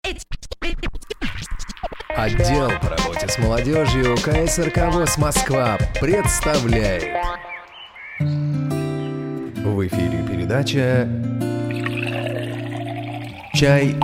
Отдел по работе с молодежью КСРК ВОС Москва представляет. В эфире передача «Чай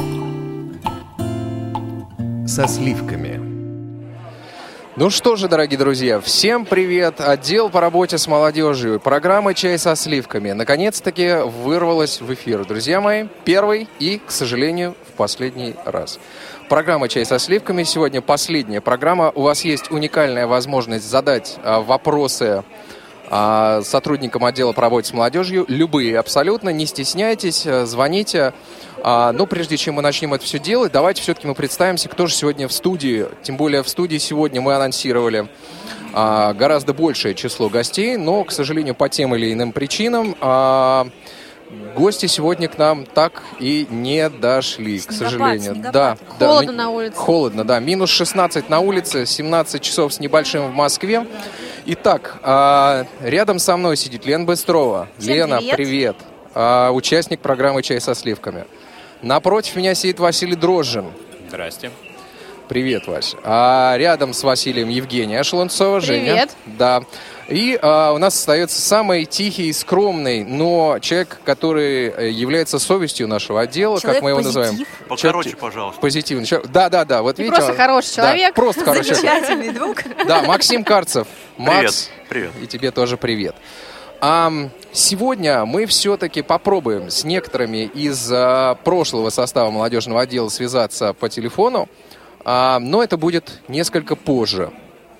со сливками». Ну что же, дорогие друзья, всем привет! Отдел по работе с молодежью, программа «Чай со сливками» наконец-таки вырвалась в эфир. Друзья мои, первый и, к сожалению, в последний раз. Программа «Чай со сливками» сегодня последняя программа. У вас есть уникальная возможность задать вопросы сотрудникам отдела по работе с молодежью, любые абсолютно, не стесняйтесь, звоните. Но прежде чем мы начнем это все делать, давайте все-таки мы представимся, кто же сегодня в студии. Тем более в студии сегодня мы анонсировали гораздо большее число гостей, но, к сожалению, по тем или иным причинам гости сегодня к нам так и не дошли, к сожалению. Снегопад. Холодно на улице. Холодно, да. Минус 16 на улице, 17 часов с небольшим в Москве. Итак, рядом со мной сидит Лена Быстрова. Всем Лена, привет. Участник программы «Чай со сливками». Напротив меня сидит Василий Дрожжин. Здрасте. Привет, Вась. Рядом с Василием Евгения Шлунцова. Женя. Привет. Да. И у нас остается самый тихий и скромный, но человек, который является совестью нашего отдела, Человек как мы его называем. Покороче, пожалуйста. Позитивный человек. Да. Вот Ты видите, просто хороший человек. Да, просто хороший человек. Замечательный друг. Да, Максим Карцев. Макс, Привет. и тебе тоже привет. Сегодня мы все-таки попробуем с некоторыми из прошлого состава молодежного отдела связаться по телефону, но это будет несколько позже.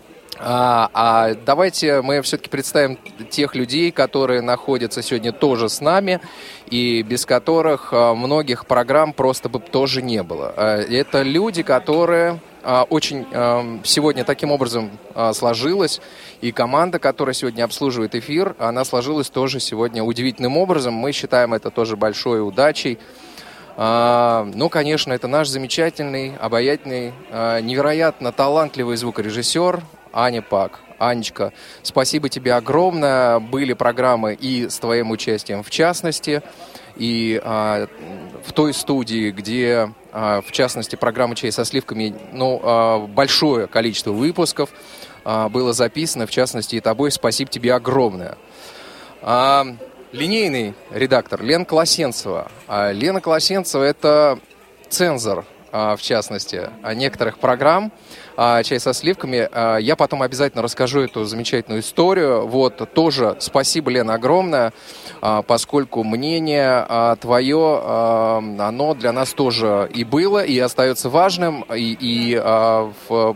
Давайте мы все-таки представим тех людей, которые находятся сегодня тоже с нами, и без которых многих программ просто бы тоже не было. Это люди, которые очень сегодня таким образом сложилась, и команда, которая сегодня обслуживает эфир, она сложилась тоже сегодня удивительным образом. Мы считаем это тоже большой удачей. Ну, конечно, это наш замечательный, обаятельный, невероятно талантливый звукорежиссер Аня Пак. Анечка, спасибо тебе огромное. Были программы и с твоим участием в частности, и в той студии, где, в частности, программа «Чай со сливками», большое количество выпусков было записано, в частности, и тобой. Спасибо тебе огромное. Линейный редактор Лена Колосенцева. Лена Колосенцева – это цензор, в частности, некоторых программ «Чай со сливками». Я потом обязательно расскажу эту замечательную историю. Вот, тоже спасибо, Лена, огромное, поскольку мнение твое, оно для нас тоже и было, и остается важным, то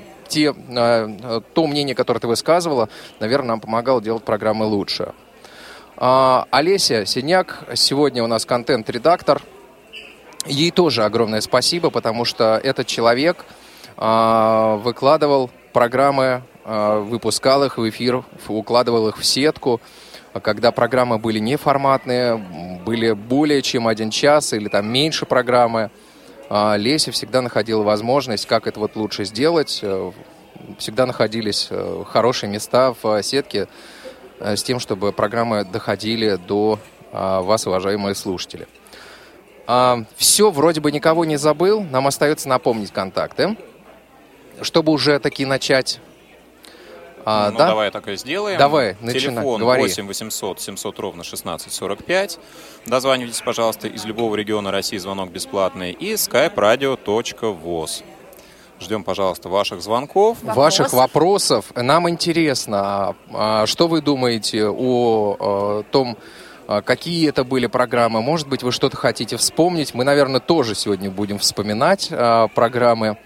мнение, которое ты высказывала, наверное, нам помогало делать программы лучше. Олеся Синяк сегодня у нас контент-редактор. Ей тоже огромное спасибо, потому что этот человек выкладывал программы, выпускал их в эфир, укладывал их в сетку, когда программы были неформатные, были более чем 1 час или там меньше программы. Леся всегда находила возможность, как это вот лучше сделать. Всегда находились хорошие места в сетке с тем, чтобы программы доходили до вас, уважаемые слушатели. Все, вроде бы никого не забыл. Нам остается напомнить контакты, чтобы уже таки начать. Давай так и сделаем. Давай, начинай, Телефон говори. 8 800 700 ровно 1645. Дозванивайтесь, пожалуйста, из любого региона России, звонок бесплатный. И skype-radio.voz. Ждем, пожалуйста, ваших звонков. Ваших вопросов. Нам интересно, что вы думаете о том, какие это были программы. Может быть, вы что-то хотите вспомнить. Мы, наверное, тоже сегодня будем вспоминать программы.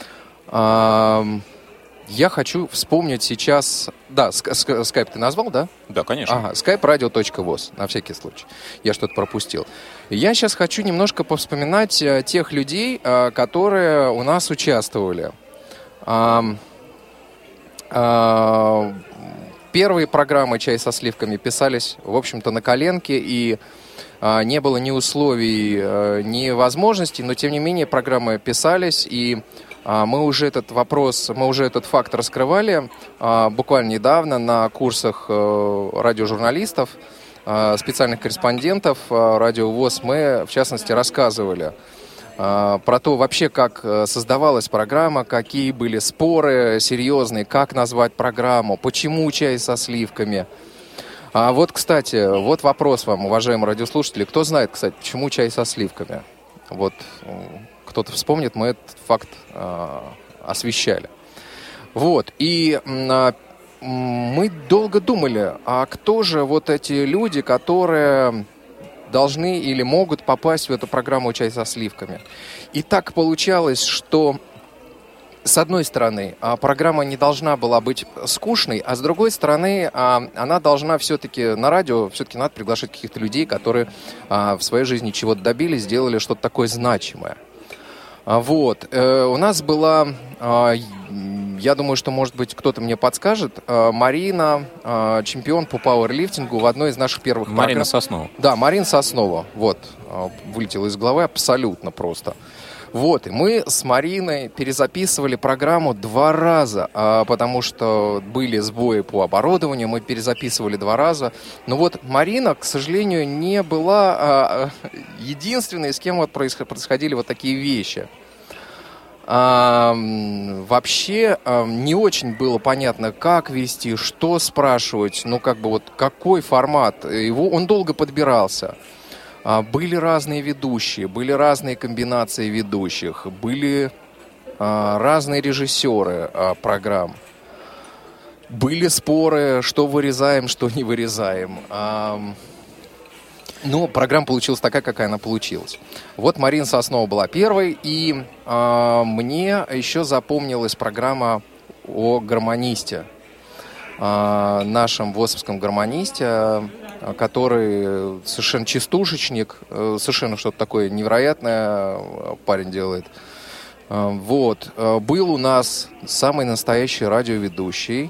Я хочу вспомнить сейчас... Да, скайп ты назвал, да? Да, конечно. Ага, skype-radio.voz, на всякий случай. Я что-то пропустил. Я сейчас хочу немножко повспоминать тех людей, которые у нас участвовали. Первые программы «Чай со сливками» писались, в общем-то, на коленке, и не было ни условий, ни возможностей, но, тем не менее, программы писались, и мы уже этот факт раскрывали буквально недавно на курсах радиожурналистов, специальных корреспондентов Радио ВОС. Мы, в частности, рассказывали про то вообще, как создавалась программа, какие были споры серьезные, как назвать программу, почему чай со сливками. Вот, кстати, вот вопрос вам, уважаемые радиослушатели. Кто знает, кстати, почему чай со сливками? Вот кто-то вспомнит, мы этот факт освещали. Вот, и мы долго думали, а кто же вот эти люди, которые должны или могут попасть в эту программу «Чай со сливками». И так получалось, что, с одной стороны, программа не должна была быть скучной, а с другой стороны, она должна все-таки на радио, все-таки надо приглашать каких-то людей, которые в своей жизни чего-то добились, сделали что-то такое значимое. Вот. У нас была, я думаю, что, может быть, кто-то мне подскажет, Марина, чемпион по пауэрлифтингу в одной из наших первых программ. Марина Соснова. Да, Марина Соснова. Вот. Вылетела из головы абсолютно просто. Вот. И мы с Мариной перезаписывали программу 2 раза, потому что были сбои по оборудованию, мы перезаписывали 2 раза. Но вот Марина, к сожалению, не была единственной, с кем вот происходили вот такие вещи. Вообще не очень было понятно, как вести, что спрашивать, ну как бы вот какой формат. Он долго подбирался. Были разные ведущие, были разные комбинации ведущих, были разные режиссеры программ. Были споры, что вырезаем, что не вырезаем. Но программа получилась такая, какая она получилась. Вот Марина Соснова была первой, и мне еще запомнилась программа о гармонисте, нашем ВОСовском гармонисте, который совершенно частушечник, совершенно что-то такое невероятное парень делает. Вот. Был у нас самый настоящий радиоведущий,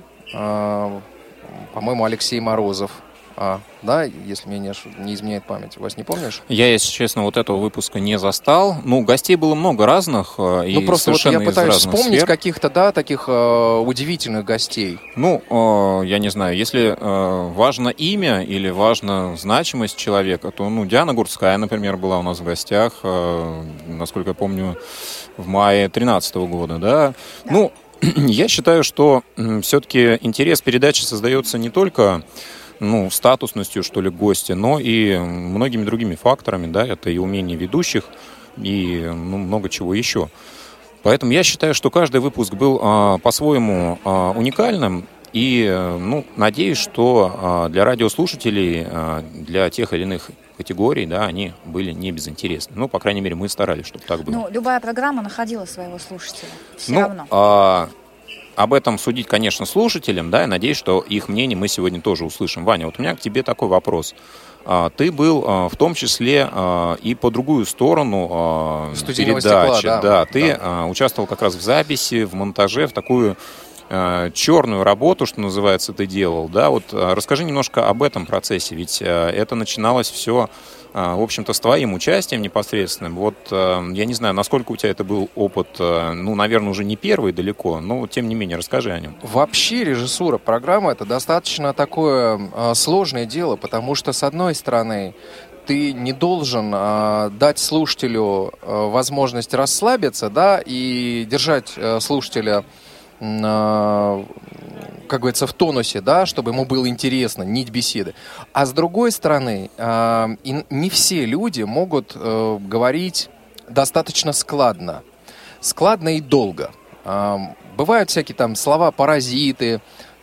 по-моему, Алексей Морозов. Да, если мне не изменяет память. Вас не помнишь? Я, если честно, вот этого выпуска не застал. Ну, гостей было много разных. И просто вот я пытаюсь вспомнить сфер. Каких-то, да, таких удивительных гостей. Ну, я не знаю, если важно имя или важна значимость человека, то, Диана Гурцкая, например, была у нас в гостях, насколько я помню, в мае 2013 года, да. Ну, я считаю, что все-таки интерес передачи создается не только статусностью, что ли, гостя, но и многими другими факторами, да, это и умение ведущих, и много чего еще. Поэтому я считаю, что каждый выпуск был по-своему уникальным, и надеюсь, что для радиослушателей, для тех или иных категорий, да, они были не безинтересны. По крайней мере, мы старались, чтобы так было. Любая программа находила своего слушателя, все равно. Об этом судить, конечно, слушателям, да, я надеюсь, что их мнение мы сегодня тоже услышим. Ваня, вот у меня к тебе такой вопрос. Ты был в том числе и по другую сторону передачи. Стекла, да. Ты участвовал как раз в записи, в монтаже, в такую черную работу, что называется, ты делал. Да? Вот расскажи немножко об этом процессе, ведь это начиналось все, в общем-то, с твоим участием непосредственным. Вот я не знаю, насколько у тебя это был опыт, наверное, уже не первый далеко, но тем не менее, расскажи о нем. Вообще режиссура программы — это достаточно такое сложное дело, потому что, с одной стороны, ты не должен дать слушателю возможность расслабиться, да, и держать слушателя, как говорится, в тонусе, да, чтобы ему было интересно, нить беседы. А с другой стороны, не все люди могут говорить достаточно складно и долго. Бывают всякие там слова-паразиты,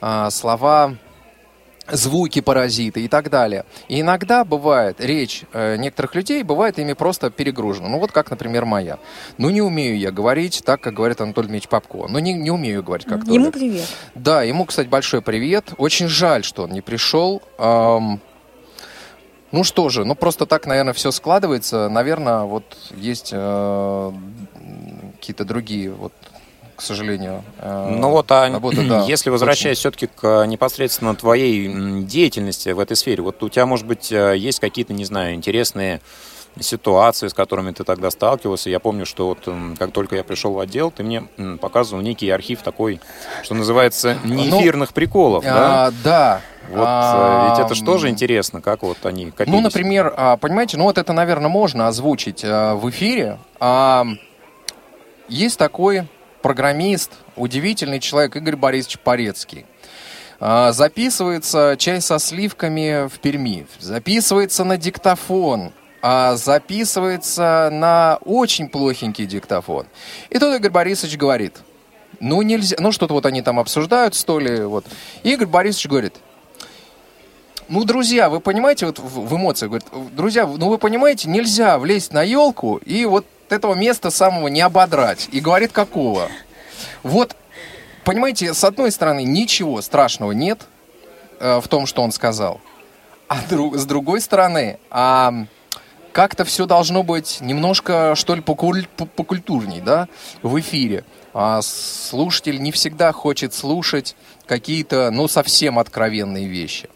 звуки-паразиты и так далее. И иногда бывает, речь некоторых людей бывает ими просто перегружена. Вот как, например, моя. Не умею я говорить так, как говорит Анатолий Дмитриевич Попко. Не умею говорить как Толя. Ему привет. Да, ему, кстати, большой привет. Очень жаль, что он не пришел. Что же, просто так, наверное, все складывается. Наверное, вот есть какие-то другие, к сожалению, работы, да, если возвращаясь все-таки к непосредственно твоей деятельности в этой сфере, вот у тебя, может быть, есть какие-то, не знаю, интересные ситуации, с которыми ты тогда сталкивался. Я помню, что вот как только я пришел в отдел, ты мне показывал некий архив такой, что называется, неэфирных приколов, да? Да. Вот ведь это же тоже интересно, как вот они копились. Ну, например, понимаете, вот это, наверное, можно озвучить в эфире. Есть такой программист, удивительный человек Игорь Борисович Порецкий. Записывается «Чай со сливками» в Перми, записывается на диктофон, записывается на очень плохенький диктофон. И тут Игорь Борисович говорит, нельзя, что-то вот они там обсуждают, вот. И Игорь Борисович говорит, друзья, вы понимаете, вот в эмоциях, говорит, друзья, вы понимаете, нельзя влезть на елку и вот этого места самого не ободрать. И говорит, какого? Вот, понимаете, с одной стороны, ничего страшного нет в том, что он сказал. А с другой стороны, как-то все должно быть немножко, что ли, покультурней, да, в эфире. Слушатель не всегда хочет слушать какие-то, совсем откровенные вещи.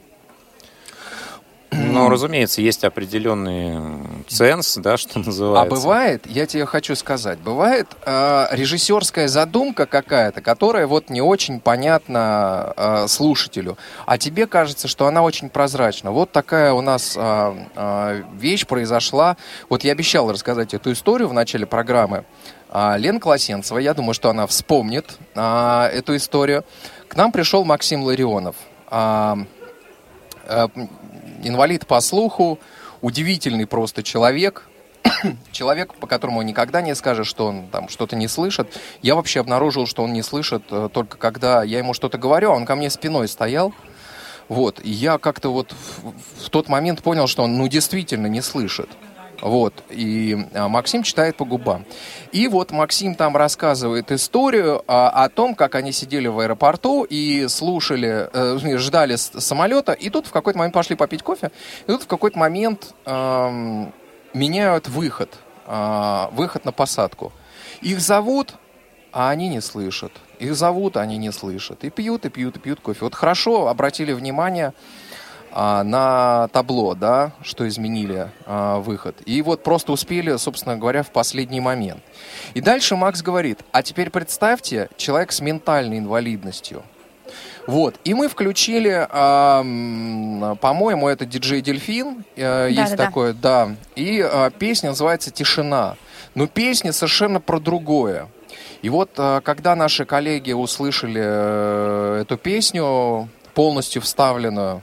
Ну, разумеется, есть определенный ценз, да, что называется. А бывает, я тебе хочу сказать, бывает режиссерская задумка какая-то, которая вот не очень понятна слушателю, а тебе кажется, что она очень прозрачна. Вот такая у нас вещь произошла. Вот я обещал рассказать эту историю в начале программы. Лена Колосенцева, я думаю, что она вспомнит эту историю. К нам пришел Максим Ларионов. Инвалид по слуху, удивительный просто человек. Человек, по которому никогда не скажешь, что он там что-то не слышит. Я вообще обнаружил, что он не слышит только когда я ему что-то говорю, а он ко мне спиной стоял. Вот. И я как-то вот в тот момент понял, что он действительно не слышит. Вот. И Максим читает по губам. И вот Максим там рассказывает историю о том, как они сидели в аэропорту и слушали, ждали самолета, и тут в какой-то момент пошли попить кофе, и тут в какой-то момент меняют выход на посадку. Их зовут, а они не слышат. Их зовут, а они не слышат. И пьют кофе. Вот хорошо обратили внимание на табло, да, что изменили выход. И вот просто успели, собственно говоря, в последний момент. И дальше Макс говорит, а теперь представьте, человек с ментальной инвалидностью. Вот. И мы включили, по-моему, это диджей Дельфин, есть такое, да. И песня называется «Тишина». Но песня совершенно про другое. И вот, когда наши коллеги услышали эту песню, полностью вставленную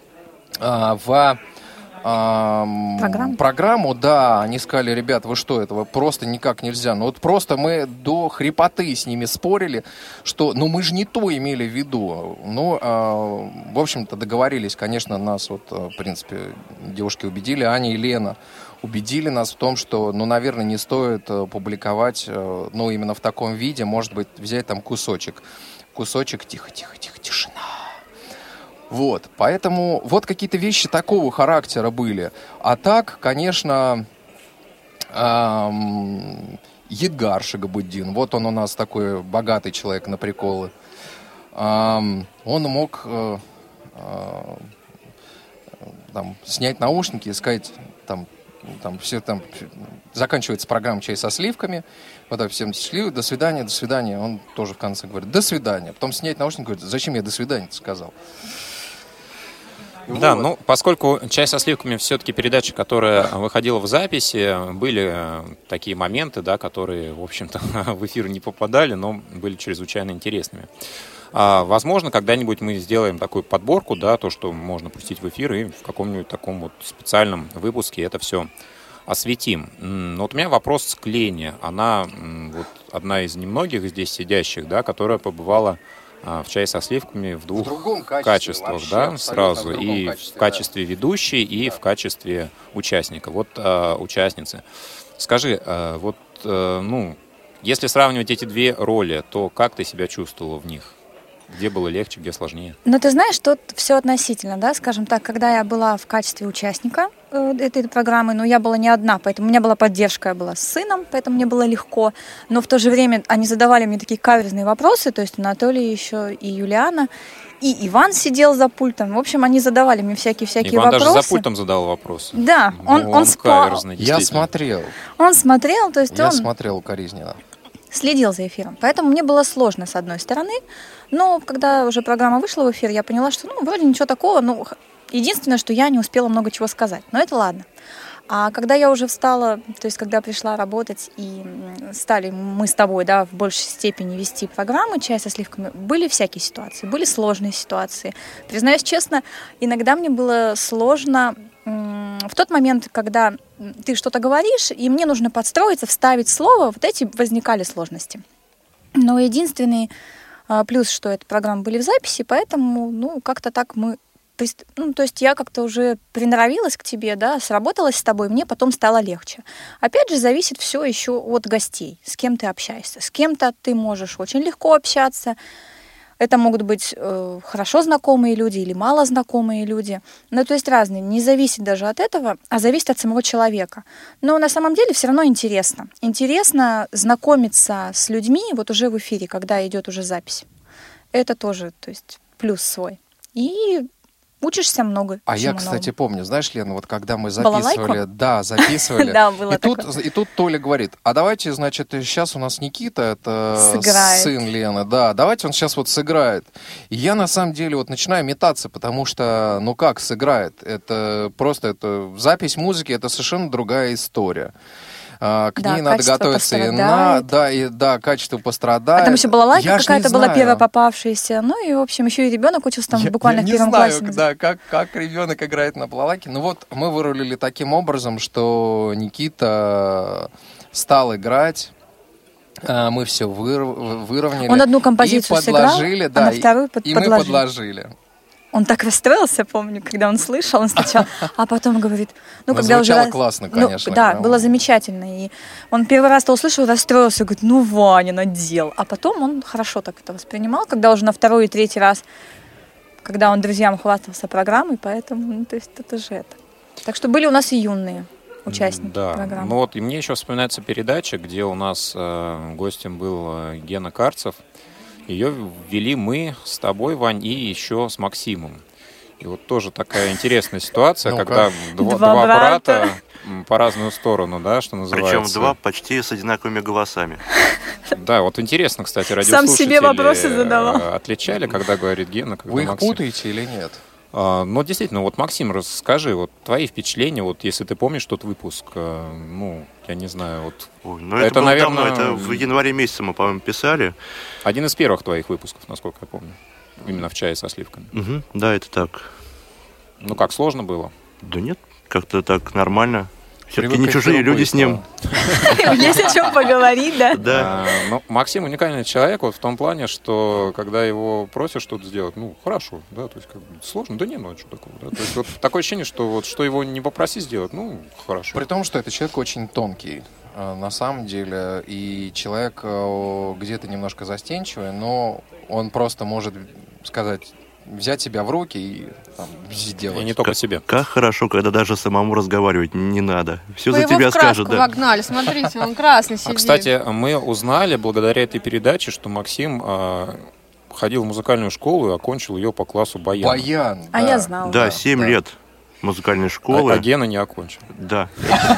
в программу, да, они сказали, ребят, вы что, этого просто никак нельзя. Вот просто мы до хрипоты с ними спорили, что, мы же не то имели в виду. В общем-то, договорились, конечно, нас, в принципе, девушки убедили, Аня и Лена убедили нас в том, что, наверное, не стоит публиковать, именно в таком виде, может быть, взять там кусочек, тихо, тишина. Вот, поэтому вот какие-то вещи такого характера были. А так, конечно, Едгар Шагабуддин, вот он у нас такой богатый человек на приколы. Он мог снять наушники и сказать, все там заканчивается программа «Чай со сливками». Вот так всем счастливо, до свидания. Он тоже в конце говорит, до свидания. Потом снять наушники, говорит, зачем я до свидания сказал? Да, вот. Поскольку «Чай со сливками» все-таки передача, которая выходила в записи, были такие моменты, да, которые, в общем-то, в эфир не попадали, но были чрезвычайно интересными. Возможно, когда-нибудь мы сделаем такую подборку, да, то, что можно пустить в эфир, и в каком-нибудь таком вот специальном выпуске это все осветим. Но вот у меня вопрос к Лене. Она вот одна из немногих здесь сидящих, да, которая побывала в «Чае со сливками» в двух качествах, вообще, да, сразу. И в качестве ведущей, и в качестве участника. Вот участницы. Скажи, если сравнивать эти две роли, то как ты себя чувствовала в них? Где было легче, где сложнее? Ты знаешь, тут все относительно, да, скажем так, когда я была в качестве участника этой программы, я была не одна, поэтому у меня была поддержка, я была с сыном, поэтому мне было легко, но в то же время они задавали мне такие каверзные вопросы, то есть Анатолий еще и Юлиана, И Иван сидел за пультом. В общем, они задавали мне всякие Иван вопросы. даже за пультом задал вопрос. Да, он спал. Каверзный, Я действительно. смотрел. Он смотрел, то есть Я он смотрел укоризненно. следил за эфиром. Поэтому мне было сложно, с одной стороны. Но когда уже программа вышла в эфир, я поняла, что вроде ничего такого. Единственное, что я не успела много чего сказать. Но это ладно. А когда я уже встала, то есть когда пришла работать и стали мы с тобой, да, в большей степени вести программы «Чай со сливками», были всякие ситуации, были сложные ситуации. Признаюсь честно, иногда мне было сложно в тот момент, когда ты что-то говоришь, и мне нужно подстроиться, вставить слово, вот эти возникали сложности. Но единственный плюс, что эти программы были в записи, поэтому, как-то так мы... то есть я как-то уже приноровилась к тебе, да, сработалась с тобой, мне потом стало легче. Опять же, зависит все еще от гостей, с кем ты общаешься. С кем-то ты можешь очень легко общаться. Это могут быть хорошо знакомые люди или мало знакомые люди. То есть разные. Не зависит даже от этого, а зависит от самого человека. Но на самом деле все равно интересно. Интересно знакомиться с людьми вот уже в эфире, когда идет уже запись. Это тоже, то есть плюс свой. И учишься много. А я, кстати, помню, знаешь, Лена, вот когда мы записывали... Балалайку? Да, записывали. Да, было и тут Толя говорит, а давайте, значит, сейчас у нас Никита, это сыграет. Сын Лены, да, давайте он сейчас вот сыграет. И я, на самом деле, вот начинаю метаться, потому что, как сыграет? Это просто, запись музыки, это совершенно другая история. К ней надо готовиться качество пострадает. А там еще балалайка какая-то была первая попавшаяся. И, в общем, еще и ребенок учился там буквально в первом классе. Я не знаю, как ребенок играет на балалайке. Мы вырулили таким образом, что Никита стал играть. Мы все выровняли. Он одну композицию сыграл, а на вторую подложили. Мы подложили. Он так расстроился, помню, когда он слышал, он сначала, а потом говорит, когда звучало уже... классно, конечно. Да, было замечательно. И он первый раз-то услышал, расстроился, говорит, Ваня, надел. А потом он хорошо так это воспринимал, когда уже на второй и третий раз, когда он друзьям хвастался программой, поэтому, то есть это же это. Так что были у нас и юные участники программы. И мне еще вспоминается передача, где у нас гостем был Гена Карцев. Ее ввели мы с тобой, Вань, и еще с Максимом. И вот тоже такая интересная ситуация, когда два брата по разную сторону, да, что называется. Причем два почти с одинаковыми голосами. Да, вот интересно, кстати, радиослушатели сам себе вопросы задавал. Отличали, когда говорит Гена, когда Вы их Максим. путаете или нет? Действительно, Максим, расскажи, твои впечатления, если ты помнишь тот выпуск, я не знаю, это наверное, давно, это в январе месяце мы, по-моему, писали. Один из первых твоих выпусков, насколько я помню, именно в «Чае со сливками». Угу, да, это так. Как, сложно было? Да нет, как-то так нормально. Все-таки не чужие люди с ним. Есть о чем поговорить, да? Да. Максим уникальный человек в том плане, что когда его просят что-то сделать, хорошо, да, то есть сложно, да не, что такого, да. То есть такое ощущение, что что его не попроси сделать, хорошо. При том, что это человек очень тонкий, на самом деле, и человек где-то немножко застенчивый, но он просто может сказать... взять себя в руки и сделать. И не только себе. Как хорошо, когда даже самому разговаривать не надо. Все вы за тебя скажут. Вы его в краску вогнали, смотрите, он красный сидит. Кстати, мы узнали благодаря этой передаче, что Максим ходил в музыкальную школу и окончил ее по классу баяна. Баян, да. А я знала. Да, 7 лет музыкальной школы. А Гена не окончил. Да.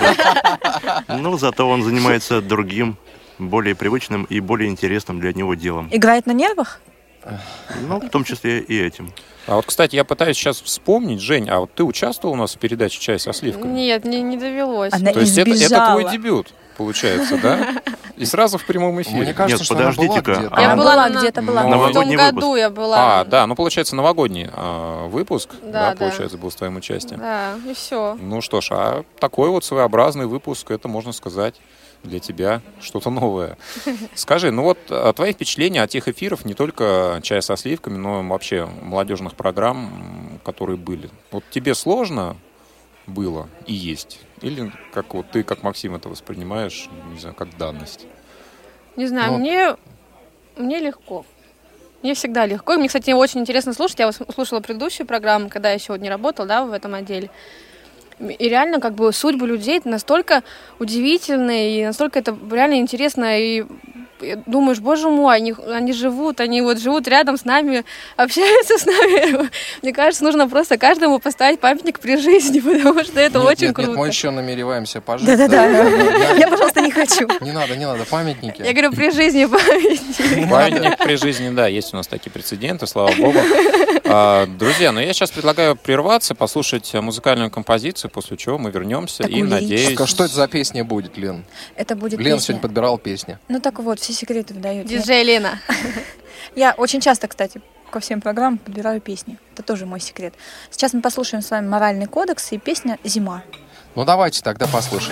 Зато он занимается другим, более привычным и более интересным для него делом. Играет на нервах? В том числе и этим. Кстати, я пытаюсь сейчас вспомнить, Жень, ты участвовал у нас в передаче «Чай со сливками»? Нет, не довелось. Она То есть это твой дебют, получается, да? И сразу в прямом эфире. Мне кажется, что подождите-ка. Я была где-то. В том году я была. Да, получается, новогодний выпуск, да, получается, был с твоим участием. Да, и все. Что ж, такой своеобразный выпуск, это, можно сказать, для тебя что-то новое. Скажи, твои впечатления от тех эфиров, не только «Чай со сливками», но вообще молодежных программ, которые были. Тебе сложно было и есть? Или как ты, как Максим, это воспринимаешь, не знаю, как данность? Не знаю, мне легко. Мне всегда легко. И мне, кстати, очень интересно слушать. Я слушала предыдущую программу, когда я еще не работала, в этом отделе. И реально, судьбы людей настолько удивительные, и настолько это реально интересно, и думаешь, боже мой, они живут рядом с нами, общаются с нами. Мне кажется, нужно просто каждому поставить памятник при жизни, потому что это очень круто. Нет, мы еще намереваемся пожить. Да. Я, пожалуйста, не хочу. Не надо, памятники. Я говорю, при жизни памятник. Памятник при жизни, да, есть у нас такие прецеденты, слава богу. Друзья, я сейчас предлагаю прерваться, послушать музыкальную композицию, после чего мы вернемся и, надеюсь... А что это за песня будет, Лен? Это будет Лена песня. сегодня подбирала песни. Ну так вот, все секреты выдают. Диджей Лена. Я очень часто, кстати, ко всем программам подбираю песни. Это тоже мой секрет. Сейчас мы послушаем с вами «Моральный кодекс» и песня «Зима». Ну давайте тогда послушаем.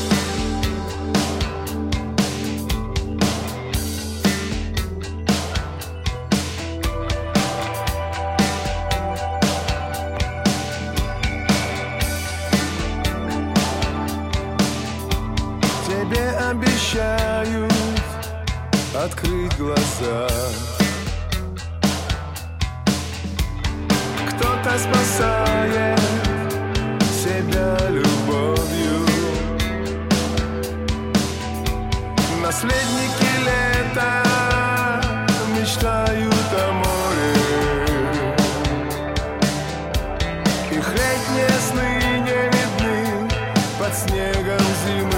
Тебе обещают открыть глаза. Кто-то спасает себя любовью. Наследники лета мечтают о море. Их летние сны не видны под снегом зимы.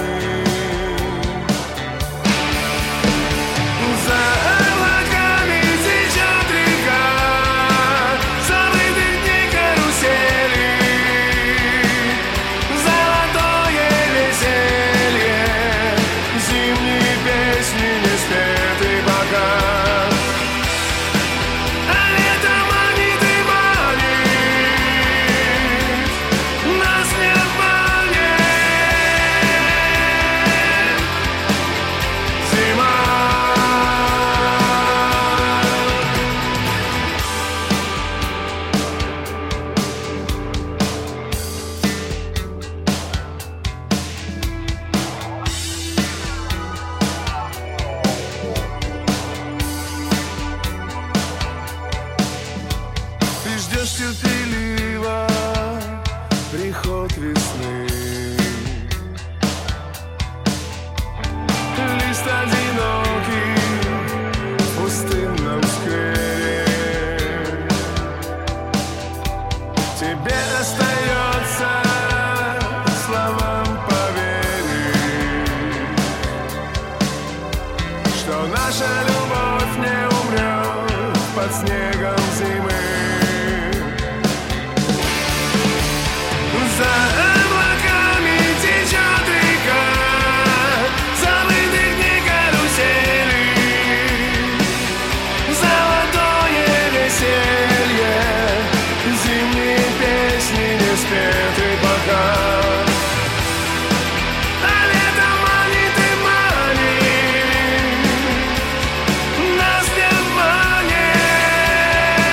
Терпеливо приход весны. Лист одинокий в пустынном сквере. Тебе остается словам поверить, что наша любовь не умрет под снегом зимы. За облаками течет река, забытых дней карусели, золотое веселье, зимние песни не спеты пока. А лето манит и манит, нас не манит.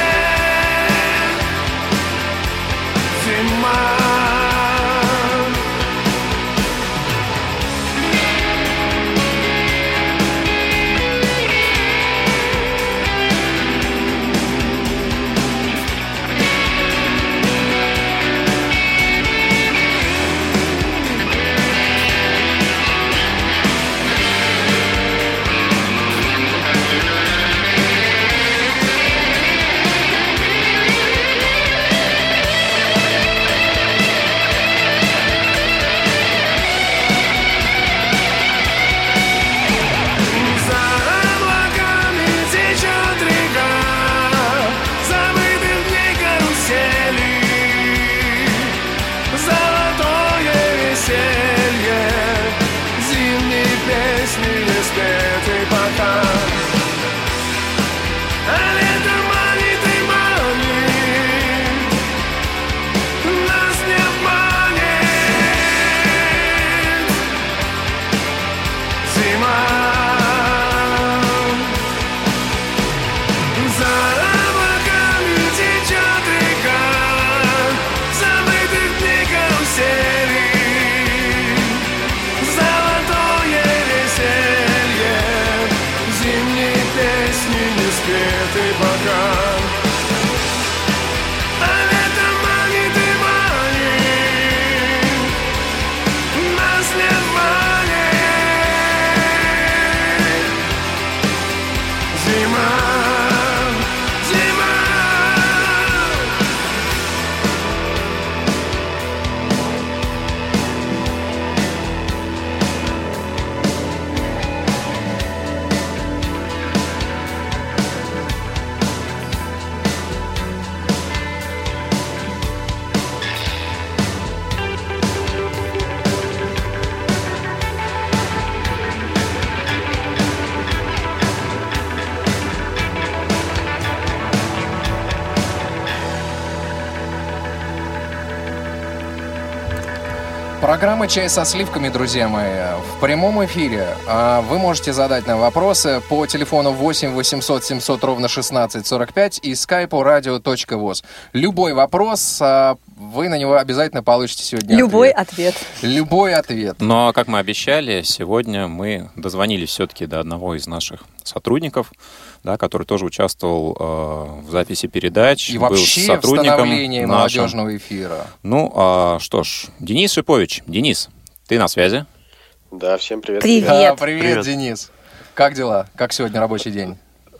Программа «Чай со сливками», друзья мои, в прямом эфире. Вы можете задать нам вопросы по телефону 8 800 700 ровно 1645 и скайпу radio.voz. Любой вопрос, вы на него обязательно получите сегодня Любой ответ. Любой ответ. Но, как мы обещали, сегодня мы дозвонились все-таки до одного из наших сотрудников, да, который тоже участвовал в записи передач. И был вообще в сотрудником становлении нашим. молодежного эфира. Ну, что ж, Денис Шипович. Денис, ты на связи? Да, всем привет. Привет. Привет, Денис. Как дела? Как сегодня рабочий день?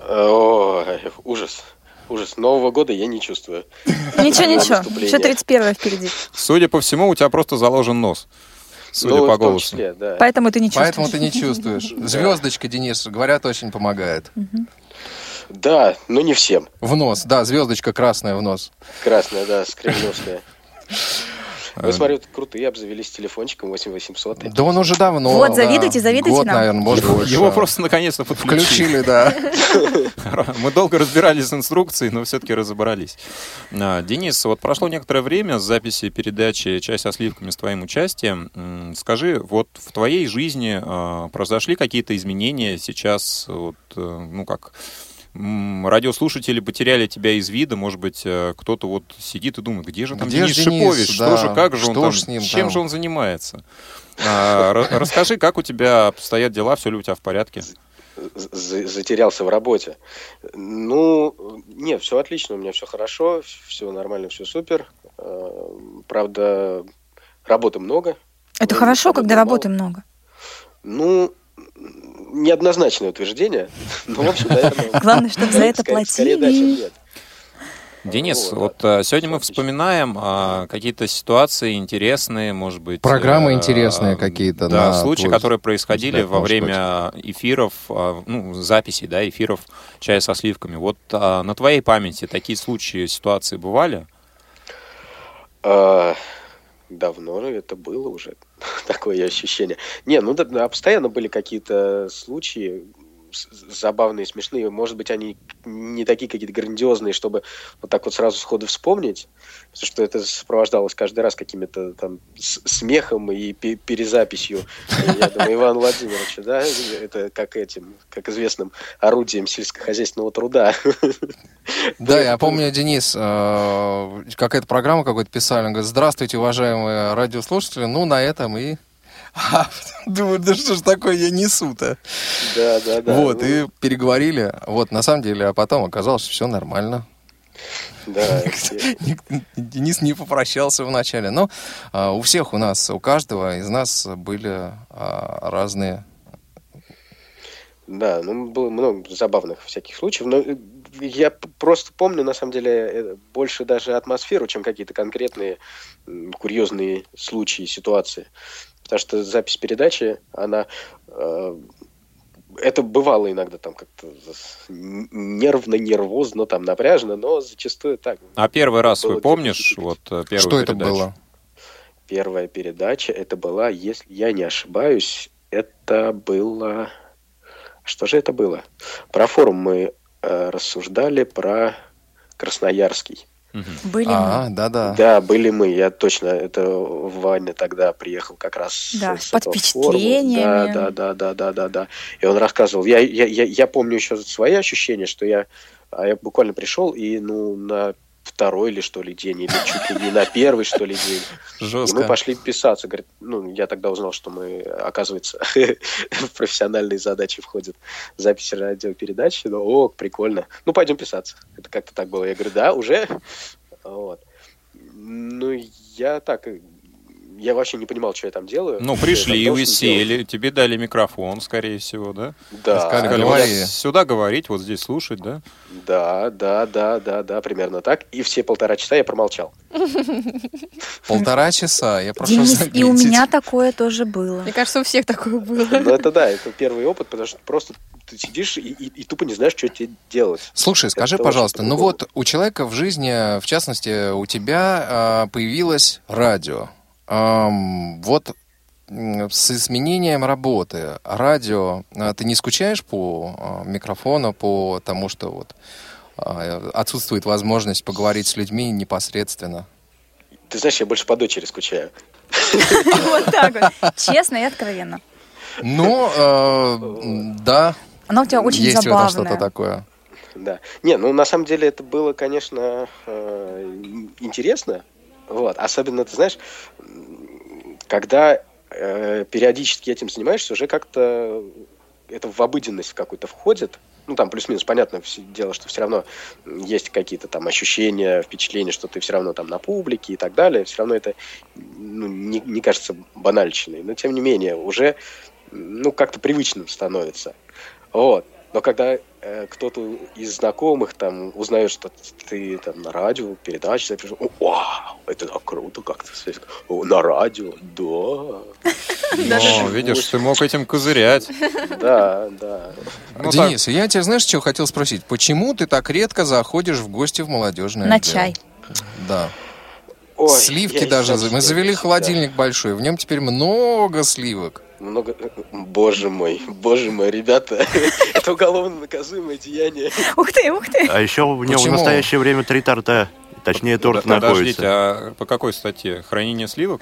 Ужас. Нового года я не чувствую. Ничего. Наступление. Еще 31 впереди. Судя по всему, у тебя просто заложен нос. Судя по в том голосу. числе, да. Поэтому ты не чувствуешь. Поэтому ты не чувствуешь. Звездочка, Денис, говорят, очень помогает. Да, но не всем. В нос, да, звездочка красная в нос. Красная, да, с кремлевская. Вы, смотрю, крутые, обзавелись телефончиком 8800. Да он уже давно. Вот, завидуйте Год, нам. наверное, может, больше. Его просто наконец-то подключили. Включили, да. Мы долго разбирались с инструкцией, но все-таки разобрались. Денис, вот прошло некоторое время с записи передачи «Чай со сливками» с твоим участием. Скажи, вот в твоей жизни произошли какие-то изменения сейчас, вот, ну как... радиослушатели потеряли тебя из вида, может быть, кто-то вот сидит и думает, где же там Денис Шипович, да, что же, как же он там, с ним чем там? же он занимается? Расскажи, как у тебя обстоят дела, все ли у тебя в порядке? Затерялся в работе. Ну, нет, все отлично, у меня все хорошо, все нормально, все супер. Правда, работы много. Это хорошо, когда работы много. Ну, неоднозначное утверждение, но, в общем, наверное... Главное, чтобы за это скорее да, чем платили. нет. Денис, вот сегодня мы вспоминаем какие-то ситуации интересные, может быть... Программы интересные какие-то. Да, на случаи, твой которые происходили взгляд, во может время эфиров, ну, записей, да, эфиров «Чая со сливками». Вот на твоей памяти такие случаи, ситуации бывали? Давно это было уже, такое ощущение. Не, ну да, постоянно были какие-то случаи забавные, смешные. Может быть, они не такие какие-то грандиозные, чтобы вот так вот сразу сходу вспомнить, потому что это сопровождалось каждый раз какими-то там смехом и перезаписью. Я думаю, Ивана Владимировича, да, это как известным орудием сельскохозяйственного труда. Да, я помню, Денис, какая-то программа какой-то писали, он говорит: здравствуйте, уважаемые радиослушатели, ну, на этом и... Думаю, да что ж такое я несу-то? Да. Вот, и переговорили. Вот, на самом деле, а потом оказалось, что все нормально. Да. Денис не попрощался вначале. Но у всех у нас, у каждого из нас были разные... Да, ну, было много забавных всяких случаев, но я просто помню, на самом деле, больше даже атмосферу, чем какие-то конкретные курьезные случаи, ситуации. Потому что запись передачи, она... это бывало иногда там как-то нервозно, там напряжно, но зачастую так. А первый раз вы помнишь? Вот, первую что передачу? Это было? Первая передача, это была, если я не ошибаюсь, это было... Что же это было? Про форум мы рассуждали, про Красноярский. Были мы. Да. Да, были мы, я точно, это Ваня тогда приехал как раз да, с под этого впечатлениями. форума. Да. И он рассказывал, я помню еще свои ощущения, что я буквально пришел и, ну, на второй или что ли день, или чуть ли не на первый что ли день. Жестко. И мы пошли писаться. Говорит, ну, я тогда узнал, что мы, оказывается, в профессиональные задачи входят записи радиопередачи. Ну, о, прикольно. Ну, пойдем писаться. Это как-то так было. Я говорю, да, уже? Вот. Ну, я вообще не понимал, что я там делаю. Ну, пришли, вы сели, тебе дали микрофон, скорее всего, да? Да. Сказали, говори. вот сюда говорить, вот здесь слушать, да? Да, примерно так. И все 1,5 часа я промолчал. 1,5 часа, я прошу Денис, заметить. и у меня такое тоже было. Мне кажется, у всех такое было. Ну, это да, это первый опыт, потому что просто ты сидишь и тупо не знаешь, что тебе делать. Слушай, скажи, Это пожалуйста, очень ну по-другому. вот у человека в жизни, в частности, у тебя появилось радио. Вот с изменением работы, радио, ты не скучаешь по микрофону, по тому, что вот отсутствует возможность поговорить с людьми непосредственно? Ты знаешь, я больше по дочери скучаю. Вот так вот. Честно и откровенно. Ну, да. Она у тебя очень есть забавная. Есть в этом что-то такое. Да. Не, ну на самом деле это было, конечно, интересно. Вот. Особенно, ты знаешь, когда периодически этим занимаешься, уже как-то это в обыденность какую-то входит. Ну, там плюс-минус, понятно, дело, что все равно есть какие-то там ощущения, впечатления, что ты все равно там на публике и так далее. Все равно это не кажется банальщиной. Но, тем не менее, уже как-то привычным становится. Вот. Но когда кто-то из знакомых там узнает, что ты там на радио, передачи запишешь, вау, это так круто как-то. На радио, да. Ну, видишь, ты мог этим козырять. Да, да. Денис, я тебя, знаешь, что хотел спросить? Почему ты так редко заходишь в гости в молодежное На отдел? чай. Да. Ой, Сливки даже. Мы завели холодильник большой, в нем теперь много сливок. Боже мой, ребята, это уголовно наказуемое деяние. Ух ты, ух ты. А еще у него в Почему? настоящее время 3 торта. Точнее, торт находится. Подождите, а по какой статье? Хранение сливок?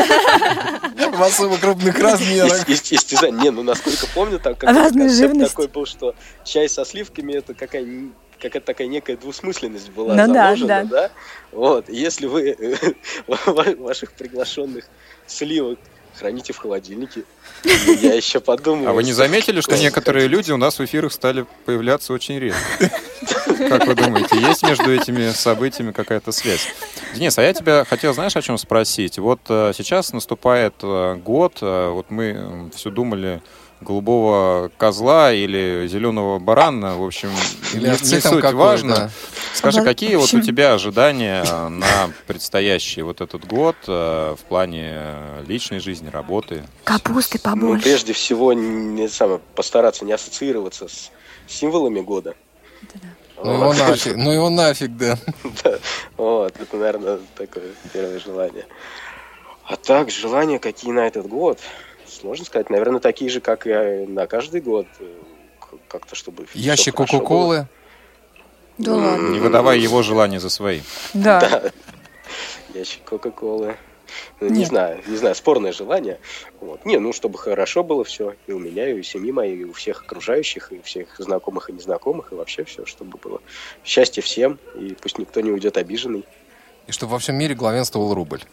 В особо крупных размерах. Истязание. Не, насколько помню, там Разной концепт живности. такой был, что чай со сливками это какая-то такая некая двусмысленность была Ну да, заложена, да. да? Вот, если вы ваших приглашенных сливок храните в холодильнике, я еще подумаю. А вы не заметили, что некоторые люди у нас в эфирах стали появляться очень редко? Как вы думаете, есть между этими событиями какая-то связь? Денис, а я тебя хотел, знаешь, о чем спросить? Вот сейчас наступает год, вот мы все думали, голубого козла или зеленого барана, в общем, Или не овцы там суть какой, важно. да. Скажи, какие вот у тебя ожидания на предстоящий вот этот год в плане личной жизни, работы? Капусты Ну, побольше. прежде всего, постараться не ассоциироваться с символами года. Ну его нафиг, да. Да. Вот, это, наверное, такое первое желание. А так, желания какие на этот год? Сложно сказать. Наверное, такие же, как и на каждый год. Как-то, чтобы... Ящик всё хорошо Кока-Колы. Да ладно. Не выдавай его желания за свои. Да. было. Да. Ящик Кока-Колы. Не Нет. знаю, спорное желание. Вот. Чтобы хорошо было все. И у меня, и у семьи моей, и у всех окружающих, и у всех знакомых и незнакомых, и вообще все, чтобы было. Счастье всем, и пусть никто не уйдет обиженный. И чтобы во всем мире главенствовал рубль.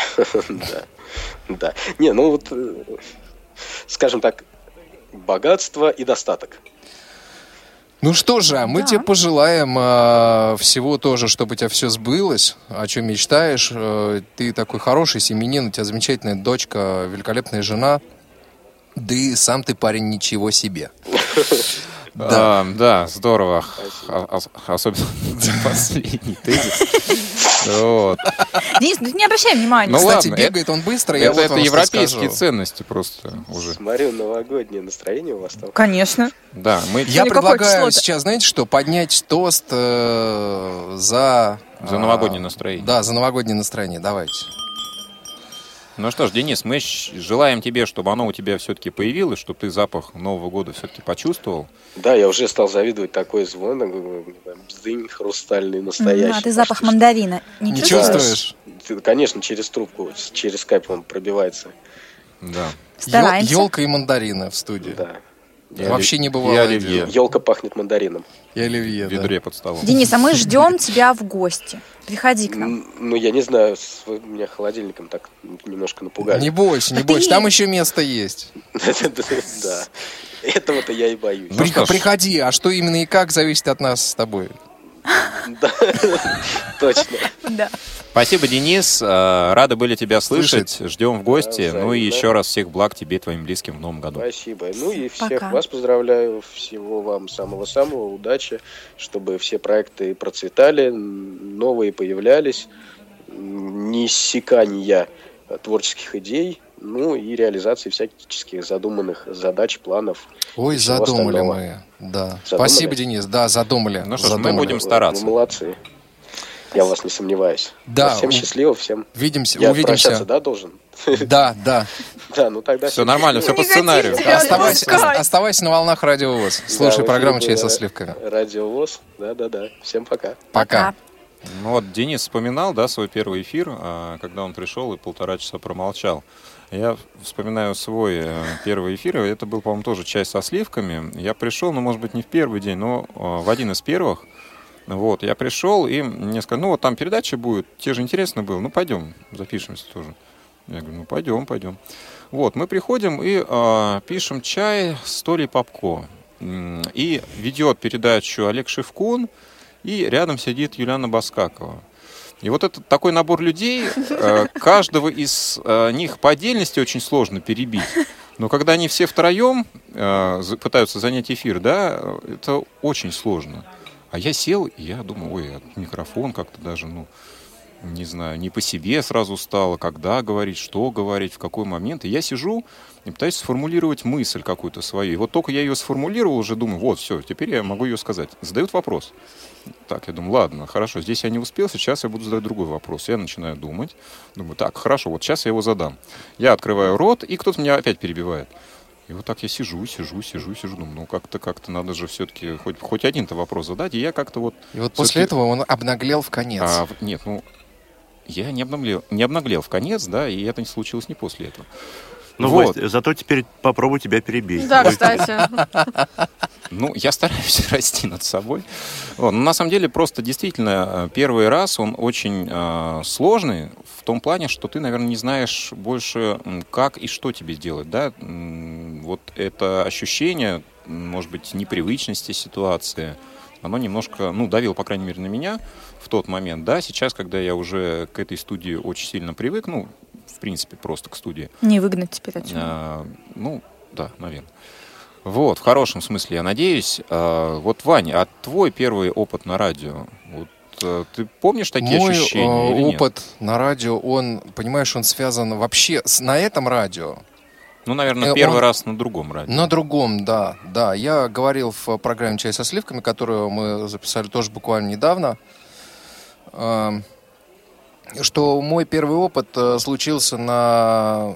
Да. Скажем так, богатство и достаток. Ну что же, мы Да. тебе пожелаем всего тоже, чтобы у тебя все сбылось, о чем мечтаешь. Ты такой хороший семьянин, у тебя замечательная дочка, великолепная жена. Да и сам ты парень ничего себе. Да, здорово. Особенно последний тезис. Вот. Денис, ты не обращай внимания. Ну Кстати, ладно, бегает он быстро, я вот Это вам что европейские скажу. ценности просто уже. Смотрю, новогоднее настроение у вас там. Конечно. Да, мы Я Или какое предлагаю число-то? сейчас, знаете что, поднять тост за новогоднее настроение. Да, за новогоднее настроение. Давайте. Ну что ж, Денис, мы желаем тебе, чтобы оно у тебя все-таки появилось, чтобы ты запах Нового года все-таки почувствовал. Да, я уже стал завидовать такой звон, бздынь хрустальный, настоящий. А ты запах мандарина не Не чувствуешь? чувствуешь? Конечно, через трубку, через скайп он пробивается. Да. Стараемся. Елка и мандарины в студии. Да. Вообще не И бывало. оливье Елка пахнет мандарином. И оливье, в да. ведре под столом. Денис, а мы ждем тебя в гости. Приходи к нам. Ну, я не знаю, вы меня холодильником так немножко напугали. Не бойся, не бойся, там еще место есть. Да. Этого-то я и боюсь. Ну что ж. Приходи, а что именно и как зависит от нас с тобой. Да, точно. Да. Спасибо, Денис. Рады были тебя слышать. Ждем в гости. Да, Ну и взаимно. еще раз всех благ тебе и твоим близким в новом году. Спасибо. Ну и всех Пока. вас поздравляю. Всего вам самого-самого. Удачи. Чтобы все проекты процветали, новые появлялись. Неиссякания творческих идей. Ну и реализации всяческих задуманных задач, планов. Ой, и всего задумали остального. мы. Да. Задумали? Спасибо, Денис. Да, задумали. Ну что ж, мы Задумали. будем стараться. Вы молодцы. Я в вас не сомневаюсь. Да, Всем счастливо, всем. Увидимся. Я Увидимся. прощаться, да, должен? Да, да. Да, ну тогда... Все нормально, все по сценарию. тебя Оставайся, отпускай. оставайся на волнах Радио ВОС. Слушай Да, в программу эфире «Чай со было сливками». Радио ВОС. Да. Всем пока. Пока. Ну вот Денис вспоминал, да, свой первый эфир, когда он пришел и 1,5 часа промолчал. Я вспоминаю свой первый эфир, это был, по-моему, тоже чай со сливками. Я пришел, ну, может быть, не в первый день, но в один из первых. Вот, я пришел, и мне сказали, ну, вот там передача будет, тебе же интересно было, ну, пойдем, запишемся тоже. Я говорю, ну, пойдем. Вот, мы приходим и пишем чай с Толей Попко. И ведет передачу Олег Шевкун, и рядом сидит Юлиана Баскакова. И вот этот такой набор людей, каждого из них по отдельности очень сложно перебить. Но когда они все втроем пытаются занять эфир, да, это очень сложно. А я сел, и я думаю, ой, микрофон как-то даже, ну, не знаю, не по себе сразу стало, когда говорить, что говорить, в какой момент. И я сижу и пытаюсь сформулировать мысль какую-то свою. И вот только я ее сформулировал, уже думаю, вот, все, теперь я могу ее сказать. Задают вопрос. Так, я думаю, ладно, хорошо, здесь я не успел, сейчас я буду задать другой вопрос. Я начинаю думать. Думаю, так, хорошо, вот сейчас я его задам. Я открываю рот, и кто-то меня опять перебивает. И вот так я сижу, думаю, ну как-то надо же все-таки хоть один-то вопрос задать. И я как-то вот... И вот после этого он обнаглел в конец. Нет, ну, я не обнаглел в конец, да, и это не случилось не после этого. Ну вот, зато теперь попробуй тебя перебить. Да, кстати. Ну, я стараюсь расти над собой. Вот. Но на самом деле просто действительно первый раз он очень сложный в том плане, что ты, наверное, не знаешь больше, как и что тебе сделать. Да? Вот это ощущение, может быть, непривычности ситуации, оно немножко, ну, давило, по крайней мере, на меня в тот момент. Да? Сейчас, когда я уже к этой студии очень сильно привык, ну, в принципе, просто к студии. Не выгнать теперь отсюда. Ну, да, наверное. Вот, в хорошем смысле, я надеюсь. Вот, Ваня, а твой первый опыт на радио, вот, ты помнишь такие ощущения? Мой опыт на радио, он, понимаешь, он связан вообще на этом радио. Ну, наверное, первый раз на другом радио. На другом, да. Я говорил в программе «Чай со сливками», которую мы записали тоже буквально недавно, что мой первый опыт случился на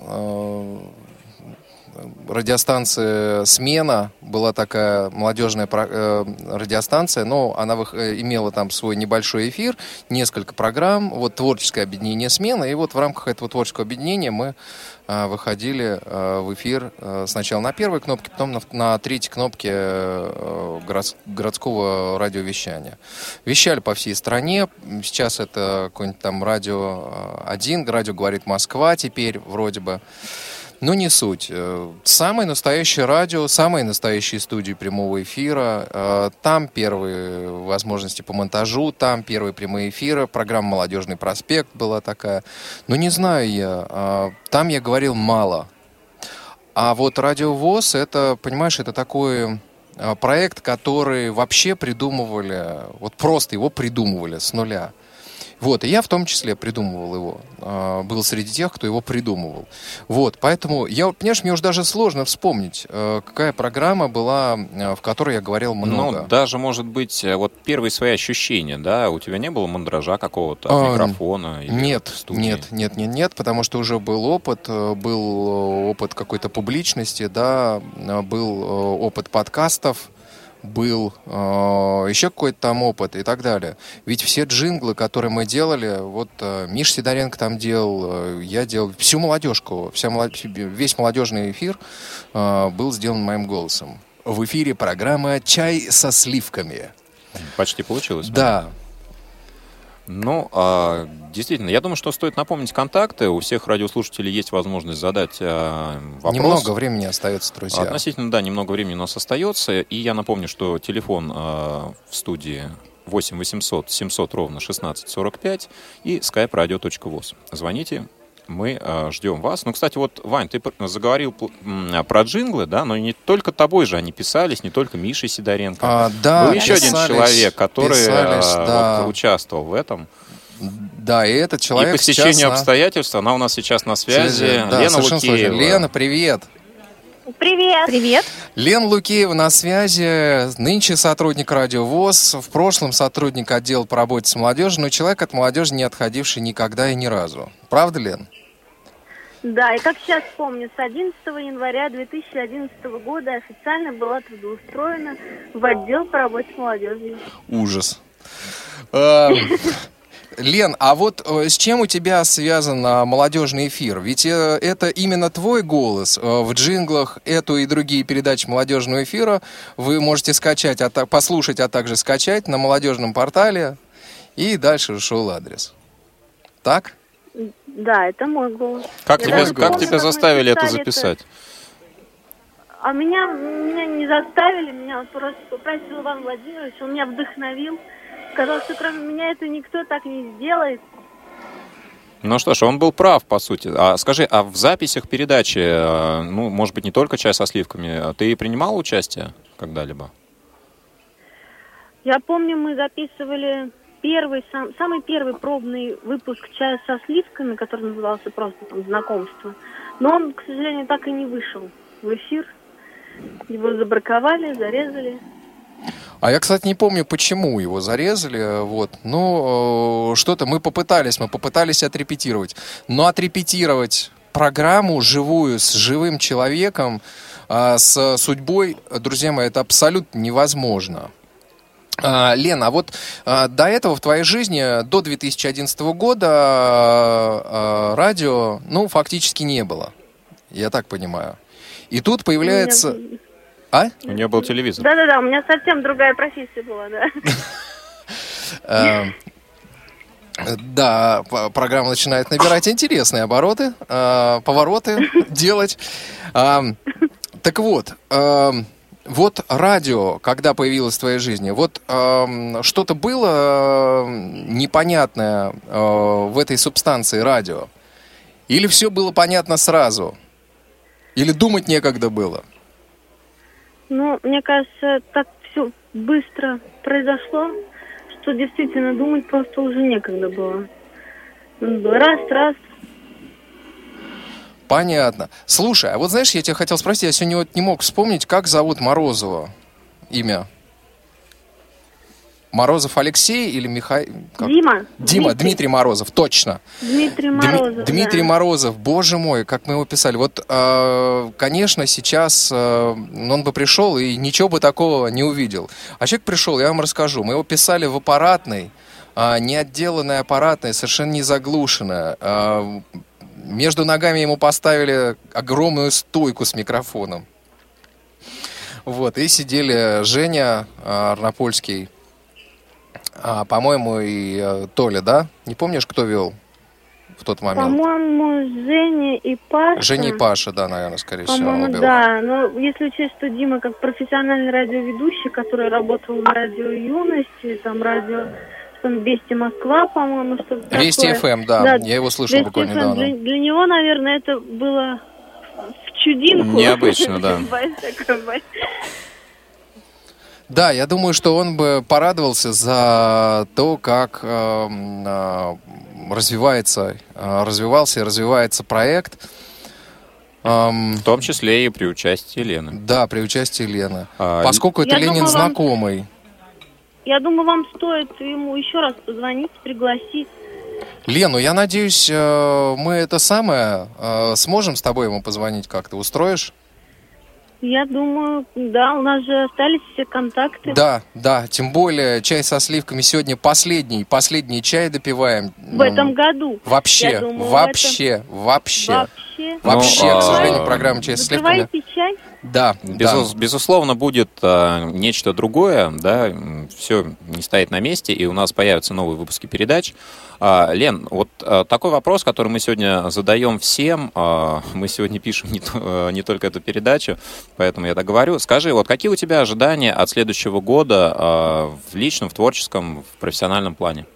радиостанции «Смена». Была такая молодежная радиостанция, но она имела там свой небольшой эфир, несколько программ, вот творческое объединение «Смена». И вот в рамках этого творческого объединения мы выходили в эфир сначала на первой кнопке, потом на третьей кнопке городского радиовещания. Вещали по всей стране. Сейчас это какое-нибудь там радио 1, радио «Говорит Москва» теперь вроде бы. Но не суть. Самое настоящее радио, самые настоящие студии прямого эфира. Там первые возможности по монтажу, там первые прямые эфиры. Программа «Молодежный проспект» была такая. Но не знаю я. Там я говорил мало. А вот «Радио ВОС» это, понимаешь, это такой проект, который вообще придумывали, вот просто его придумывали с нуля. Вот, и я в том числе придумывал его, был среди тех, кто его придумывал. Вот, поэтому, понимаешь, мне уже даже сложно вспомнить, какая программа была, в которой я говорил много. Ну, даже, может быть, вот первые свои ощущения, да, у тебя не было мандража какого-то от микрофона? Нет, потому что уже был опыт какой-то публичности, да, был опыт подкастов, был еще какой-то там опыт и так далее. Ведь все джинглы, которые мы делали, вот Миша Сидоренко там делал, я делал, всю молодежку, весь молодежный эфир был сделан моим голосом. В эфире программа «Чай со сливками». Почти получилось. Да. Ну, действительно, я думаю, что стоит напомнить контакты. У всех радиослушателей есть возможность задать вопрос. Немного времени остается, друзья. Относительно, да, немного времени у нас остается. И я напомню, что телефон в студии 8 800 700 ровно 1645 и skype-radio.voz. Звоните. Мы ждем вас. Ну, кстати, вот, Вань, ты заговорил про джинглы, да, но не только тобой же они писались, не только Мишей Сидоренко. Да, был еще один человек, который вот, участвовал в этом. Да, и этот человек и по стечению обстоятельств, она у нас сейчас на связи. Да, Лена Лукеева. Лена, привет. Привет. Привет. Лена Лукеева на связи. Нынче сотрудник Радио ВОС, в прошлом сотрудник отдела по работе с молодежью, но человек от молодежи не отходивший никогда и ни разу. Правда, Лен? Да, и как сейчас помню, с 11 января 2011 года официально была трудоустроена в отдел по работе с молодежью. Ужас. Лен, а вот с чем у тебя связан молодежный эфир? Ведь это именно твой голос. В джинглах эту и другие передачи молодежного эфира вы можете скачать, послушать, а также скачать на молодежном портале. И дальше ушел адрес. Так? Да, это мой голос. Как тебя заставили это записать? А меня не заставили, меня просто попросил Иван Владимирович, он меня вдохновил. Сказал, что кроме меня это никто так не сделает. Ну что ж, он был прав, по сути. А скажи, а в записях передачи, ну, может быть, не только «Чай со сливками», ты принимала участие когда-либо? Я помню, мы записывали самый первый пробный выпуск «Чая со сливками», который назывался просто там «Знакомство». Но он, к сожалению, так и не вышел в эфир. Его забраковали, зарезали. А я, кстати, не помню, почему его зарезали. Вот. Ну, что-то мы попытались отрепетировать. Но отрепетировать программу живую, с живым человеком, с судьбой, друзья мои, это абсолютно невозможно. Лена, а вот до этого в твоей жизни, до 2011 года, радио, ну, фактически не было. Я так понимаю. И тут появляется... А? У нее был телевизор. Да-да-да, у меня совсем другая профессия была, да. Да, программа начинает набирать интересные обороты, повороты делать. Так вот, вот радио, когда появилось в твоей жизни, вот что-то было непонятное в этой субстанции радио? Или все было понятно сразу? Или думать некогда было? Ну, мне кажется, так все быстро произошло, что действительно думать просто уже некогда было. Раз. Понятно. Слушай, а вот знаешь, я тебя хотел спросить, я сегодня вот не мог вспомнить, как зовут Морозова имя. Морозов Алексей или Михаил? Дима, Дмитрий Морозов, точно. Дмитрий Морозов, Дмитрий Морозов, боже мой, как мы его писали. Вот, конечно, сейчас он бы пришел и ничего бы такого не увидел. А человек пришел, я вам расскажу, мы его писали в аппаратной, не отделанной аппаратной, совершенно не заглушенной. Между ногами ему поставили огромную стойку с микрофоном. Вот, и сидели Женя Арнопольский, по-моему, и Толя, да? Не помнишь, кто вел в тот момент? По-моему, Женя и Паша. Женя и Паша, да, наверное, скорее всего. По-моему, да. Но если учесть, что Дима как профессиональный радиоведущий, который работал на радио «Юности», там радио «Вести Москва», по-моему, что-то такое. Вести ФМ, да. Я его слышал буквально недавно. Для него, наверное, это было в чудинку. Необычно, да. Да, я думаю, что он бы порадовался за то, как развивался и развивается проект. В том числе и при участии Лены. Да, при участии Лены. Поскольку это Ленин знакомый. Я думаю, вам стоит ему еще раз позвонить, пригласить. Лену, я надеюсь, мы это самое сможем с тобой ему позвонить как-то. Устроишь? Я думаю, да, у нас же остались все контакты. Да, тем более чай со сливками сегодня последний чай допиваем. В этом году. Вообще, к сожалению, программа чай со сливками. Допиваете чай? Да. Безусловно, будет нечто другое, да, все не стоит на месте, и у нас появятся новые выпуски передач. Лен, вот такой вопрос, который мы сегодня задаем всем, мы сегодня пишем не только эту передачу, поэтому я так говорю. Скажи, вот какие у тебя ожидания от следующего года в личном, в творческом, в профессиональном плане?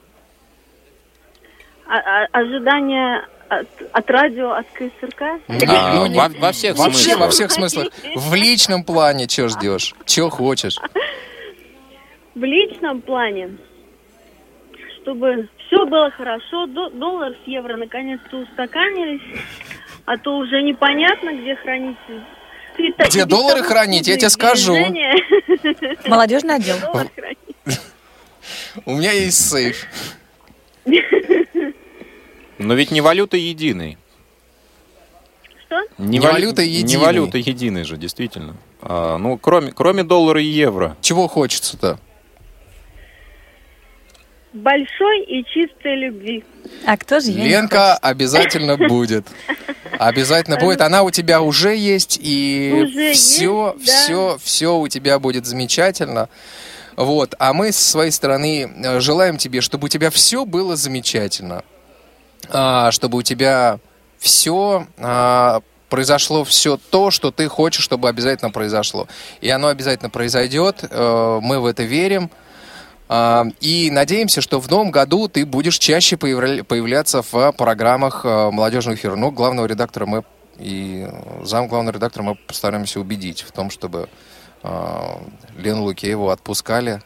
Ожидания от радио, от КСРК? Во всех смыслах. Вообще во всех смыслах. В личном плане что ждешь? Что хочешь? В личном плане, чтобы все было хорошо, доллар с евро наконец-то устаканились, а то уже непонятно, где хранить. Где доллары хранить, я тебе скажу. Молодежный отдел. У меня есть сейф. Но ведь не валюта единой. Что? Не валюта единой. Не валюта единой же, действительно. Кроме доллара и евро. Чего хочется-то? большой и чистой любви. А кто же я не Ленка хочет? обязательно будет. Обязательно будет. Она у тебя уже есть, и Уже все, есть, да. все у тебя будет замечательно. Вот. А мы со своей стороны желаем тебе, чтобы у тебя все было замечательно. Чтобы у тебя все произошло все то, что ты хочешь, чтобы обязательно произошло. И оно обязательно произойдет. Мы в это верим. И надеемся, что в новом году ты будешь чаще появляться в программах молодежного эфира. Но главного редактора мы и замглавного редактора мы постараемся убедить в том, чтобы Лену Лукееву отпускали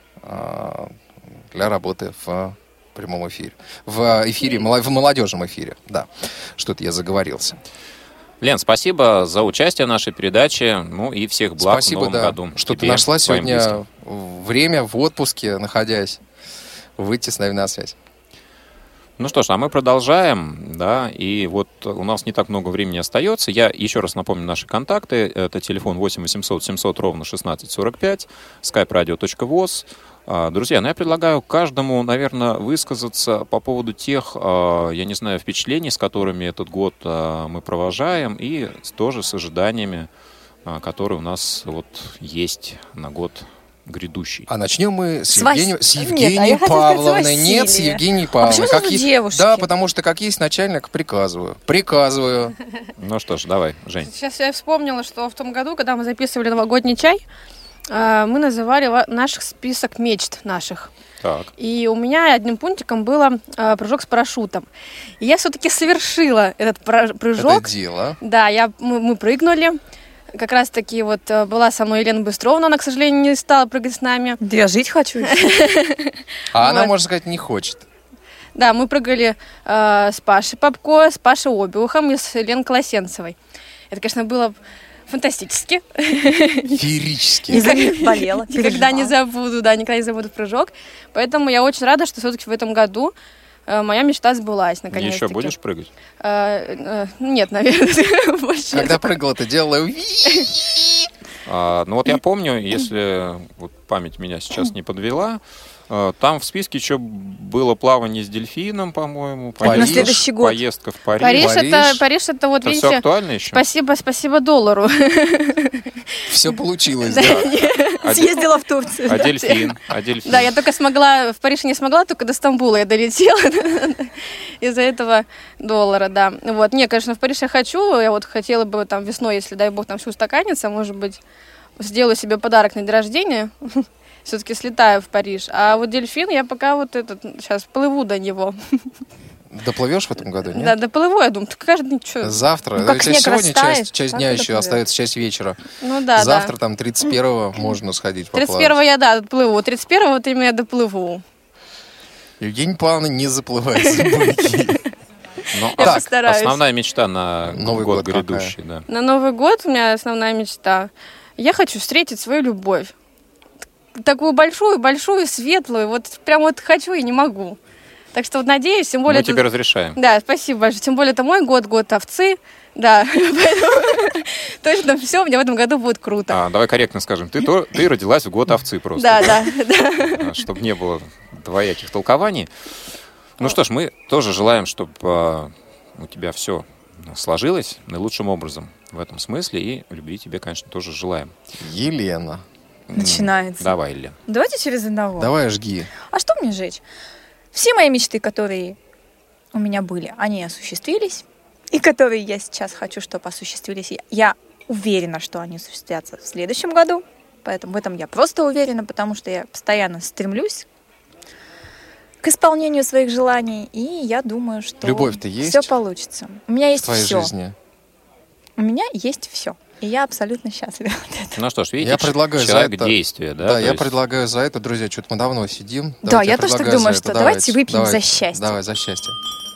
для работы в прямом эфире. В молодежном эфире. Да, что-то я заговорился. Лен, спасибо за участие в нашей передаче. Ну и всех благ Спасибо, в новом да, году. что ты Тебе, нашла твоим близким. сегодня время в отпуске, находясь, выйти с нами на связь. Ну что ж, а мы продолжаем, да, и вот у нас не так много времени остается. Я еще раз напомню наши контакты. Это телефон 8 800 700 ровно 1645, skype-radio.voz. Друзья, ну я предлагаю каждому, наверное, высказаться по поводу тех, я не знаю, впечатлений, с которыми этот год мы провожаем, и тоже с ожиданиями, которые у нас вот есть на год грядущий. А начнем мы с Нет, Евгенией я хотела Павловной. сказать, с Нет, с Василия. Евгенией А Павловной. почему сразу девушки? Да, потому что как есть начальник, приказываю. Приказываю. Ну что ж, давай, Жень. Сейчас я вспомнила, что в том году, когда мы записывали новогодний чай, мы называли наш список мечт наших. Так. И у меня одним пунктиком было прыжок с парашютом. И я все-таки совершила этот прыжок. Это дело. Да, мы прыгнули. Как раз-таки вот была со мной Елена Быстрова, но она, к сожалению, не стала прыгать с нами. Да я жить хочу. А она, Вот. можно сказать, не хочет. Да, мы прыгали с Пашей Попко, с Пашей Обиухом и с Еленой Колосенцевой. Это, конечно, было фантастически. Феерически. Из-за них болела. Никогда не забуду, да, никогда не забуду прыжок. Поэтому я очень рада, что все-таки в этом году моя мечта сбылась, наконец-таки. Еще будешь прыгать? Нет, наверное, больше. Когда прыгала, ты делала... Ну вот я помню, если вот память меня сейчас не подвела, там в списке еще было плавание с дельфином, по-моему, На следующий год. поездка в Париж. Париж это вот, Это видите, все актуально еще? спасибо доллару. Все получилось, да. Съездила в Турцию. А дельфин? Да, я только смогла, в Париж не смогла, только до Стамбула я долетела из-за этого доллара, да. Вот, не, конечно, в Париж я хочу, я вот хотела бы там весной, если, дай бог, там все устаканится, может быть, сделаю себе подарок на день рождения, все-таки слетаю в Париж. А вот дельфин, я пока вот сейчас плыву до него. Доплывешь в этом году, нет? Да, доплыву, я думаю, каждый день что? Завтра. Ну, как У тебя снег сегодня растает, часть так дня и еще доплывешь. остается, часть вечера. Ну да, Завтра да. там 31-го можно сходить поплавать. 31-го я, да, доплыву. 31-го вот именно я доплыву. Евгения Павловна не заплывает с буйки. Ну, Я так, постараюсь. основная мечта на Новый год год какая? грядущий, да. На Новый год у меня основная мечта. Я хочу встретить свою любовь. Такую большую, светлую. Вот прям вот хочу и не могу. Так что вот надеюсь, тем более... Мы тебе разрешаем. Да, спасибо большое. Тем более это мой год овцы. Да, поэтому точно все у меня в этом году будет круто. Давай корректно скажем. Ты родилась в год овцы просто. Да. Чтобы не было двояких толкований. Ну что ж, мы тоже желаем, чтобы у тебя все сложилось наилучшим образом в этом смысле. И любви тебе, конечно, тоже желаем. Елена. Начинается. Давай, Лен. Давайте через одного. Давай жги. А что мне жечь? Все мои мечты, которые у меня были, они осуществились. И которые я сейчас хочу, чтобы осуществились. Я уверена, что они осуществятся в следующем году. Поэтому в этом я просто уверена, потому что я постоянно стремлюсь к исполнению своих желаний. И я думаю, что Любовь-то есть все получится. У меня есть в твоей все. жизни? У меня есть все. И я абсолютно счастлива от этого. Ну что ж, видите, Я предлагаю за человек это... действия, да? Да, то я есть предлагаю за это, друзья, что-то мы давно сидим. Да, Давайте, я тоже так предлагаю думаю, за что это. давайте выпьем за счастье. Давай, за счастье.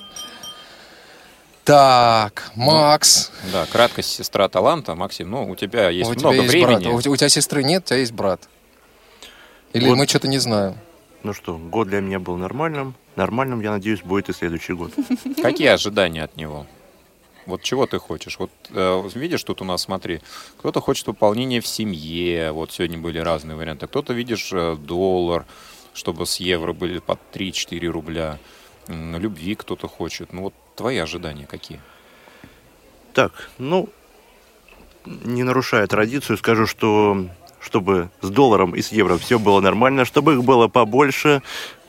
Так, Макс. Да, краткость сестра таланта. Максим, ну, у тебя есть У тебя много есть времени. брат. У тебя сестры нет, у тебя есть брат. Или Вот. мы что-то не знаем. Ну что, год для меня был нормальным. Нормальным, я надеюсь, будет и следующий год. Какие ожидания от него? Вот чего ты хочешь? Вот видишь, тут у нас, смотри, кто-то хочет пополнения в семье, вот сегодня были разные варианты. Кто-то, видишь, доллар, чтобы с евро были под 3-4 рубля. Любви кто-то хочет. Ну вот твои ожидания какие? Так, ну, не нарушая традицию, скажу, что чтобы с долларом и с евро все было нормально, чтобы их было побольше,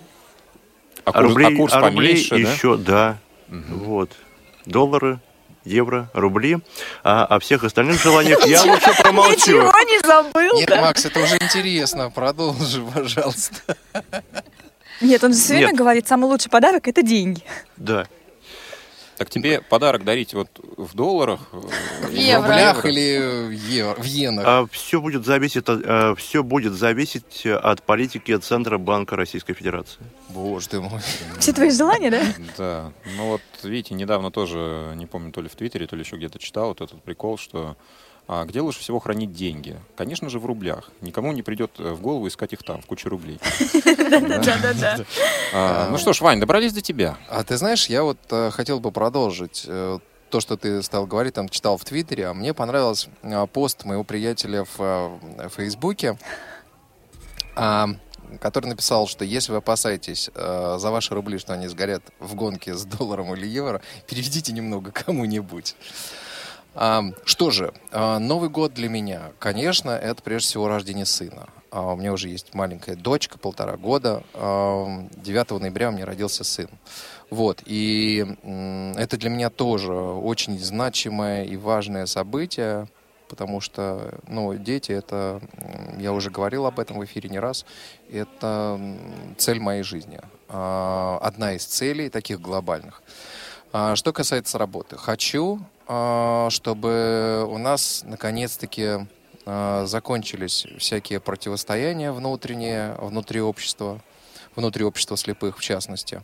курс поменьше, да? еще, да. Вот. Доллары, евро, рубли. А о всех остальных желаниях я лучше промолчу. Ничего не забыл. Нет, Макс, это уже интересно. Продолжи, пожалуйста. Нет, он же все время Нет. говорит, самый лучший подарок – это деньги. Да. Так тебе подарок дарить вот в долларах? В Евро. рублях или в иенах? Все будет зависеть от политики Центробанка Российской Федерации. Боже ты мой. Все твои желания, да? Да. Ну вот, видите, недавно тоже, не помню, то ли в Твиттере, то ли еще где-то читал вот этот прикол, что где лучше всего хранить деньги? Конечно же, в рублях. Никому не придет в голову искать их там, в куче рублей. Да. Ну что ж, Вань, добрались до тебя. А ты знаешь, я вот хотел бы продолжить то, что ты стал говорить, там читал в Твиттере. А мне понравился пост моего приятеля в Фейсбуке, который написал, что если вы опасаетесь за ваши рубли, что они сгорят в гонке с долларом или евро, переведите немного кому-нибудь. Что же, Новый год для меня, конечно, это прежде всего рождение сына. У меня уже есть маленькая дочка, 1,5 года. 9 ноября у меня родился сын. Вот, и это для меня тоже очень значимое и важное событие, потому что, дети, это, я уже говорил об этом в эфире не раз, это цель моей жизни. Одна из целей таких глобальных. Что касается работы, хочу, чтобы у нас наконец-таки закончились всякие противостояния внутренние, внутри общества слепых в частности.